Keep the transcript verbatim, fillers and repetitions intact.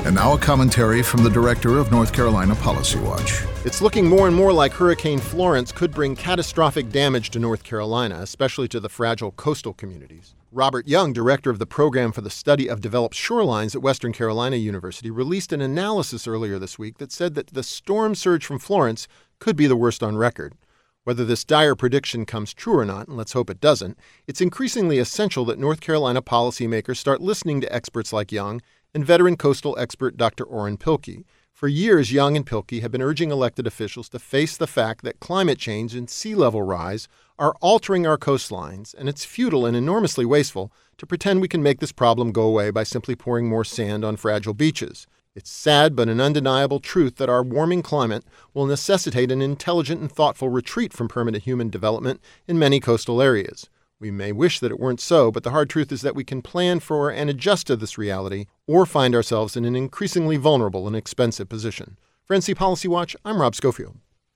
And now a commentary from the director of North Carolina Policy Watch. It's looking more and more like Hurricane Florence could bring catastrophic damage to North Carolina, especially to the fragile coastal communities. Robert Young, director of the Program for the Study of Developed Shorelines at Western Carolina University, released an analysis earlier this week that said that the storm surge from Florence could be the worst on record. Whether this dire prediction comes true or not, and let's hope it doesn't, it's increasingly essential that North Carolina policymakers start listening to experts like Young and veteran coastal expert Doctor Orrin Pilkey. For years, Young and Pilkey have been urging elected officials to face the fact that climate change and sea level rise are altering our coastlines, and it's futile and enormously wasteful to pretend we can make this problem go away by simply pouring more sand on fragile beaches. It's sad but an undeniable truth that our warming climate will necessitate an intelligent and thoughtful retreat from permanent human development in many coastal areas. We may wish that it weren't so, but the hard truth is that we can plan for and adjust to this reality or find ourselves in an increasingly vulnerable and expensive position. For N C Policy Watch, I'm Rob Schofield.